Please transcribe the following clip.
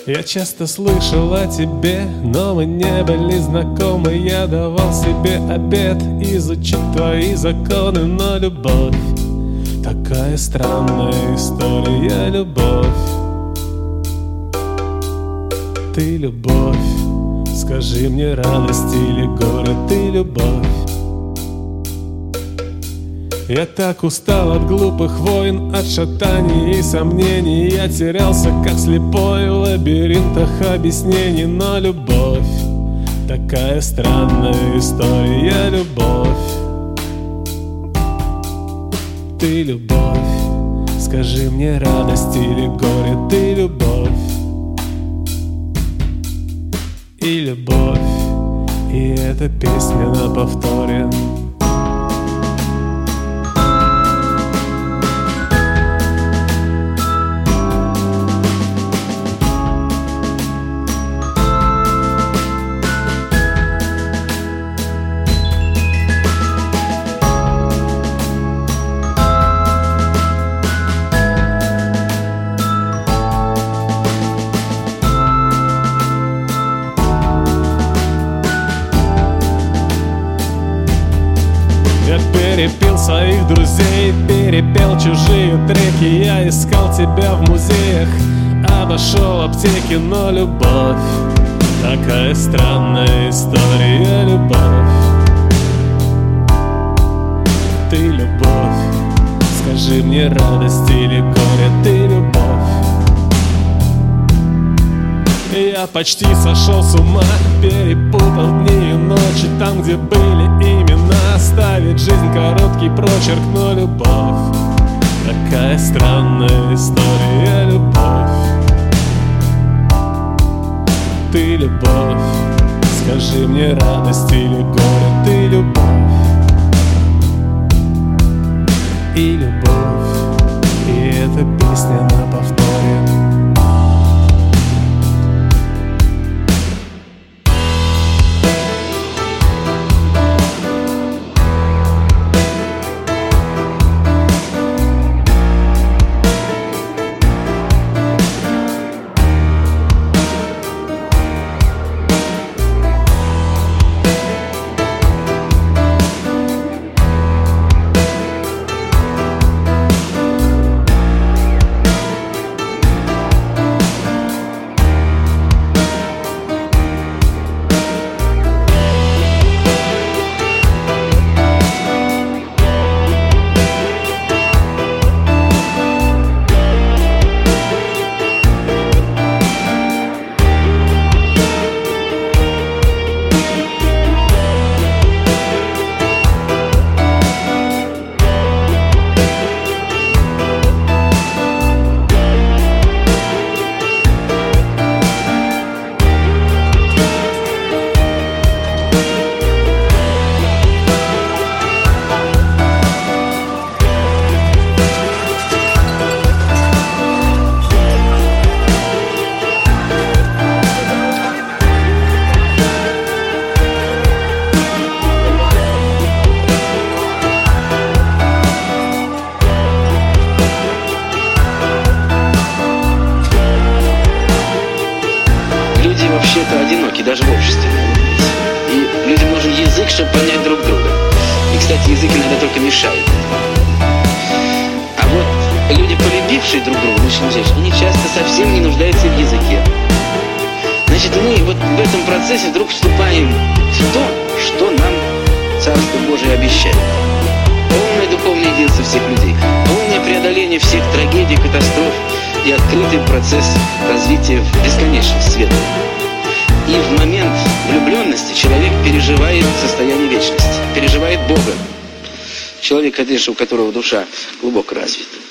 Я часто слышал о тебе, но мы не были знакомы. Я давал себе обет изучить твои законы. Но любовь, такая странная история, любовь. Ты любовь, скажи мне, радость или горе, ты любовь. Я так устал от глупых войн, от шатаний и сомнений. Я терялся, как слепой, в лабиринтах объяснений. Но любовь, такая странная история, любовь. Ты любовь, скажи мне, радость или горе, ты любовь. И любовь, и эта песня на повторе. Я перепил своих друзей, перепел чужие треки. Я искал тебя в музеях, обошел аптеки. Но любовь, такая странная история, любовь. Ты любовь, скажи мне, радость или горе, ты любовь. Я почти сошел с ума, перепутал дни и ночи. Там, где были имена, оставить жизнь короткий прочерк. Но любовь, такая странная история, любовь. Ты любовь, скажи мне, радость или горе, ты любовь. И любовь, и эта песня на повторе. Вообще-то одиноки, даже в обществе могут быть. И людям нужен язык, чтобы понять друг друга. И, кстати, язык иногда только мешает. А вот люди, полюбившие друг друга, они часто совсем не нуждаются в языке. Значит, мы вот в этом процессе вдруг вступаем в то, что нам Царство Божие обещает. Полное духовное единство всех людей, полное преодоление всех трагедий, катастроф и открытый процесс развития в бесконечность света. И в момент влюбленности человек переживает состояние вечности, переживает Бога. Человек, конечно, у которого душа глубоко развита.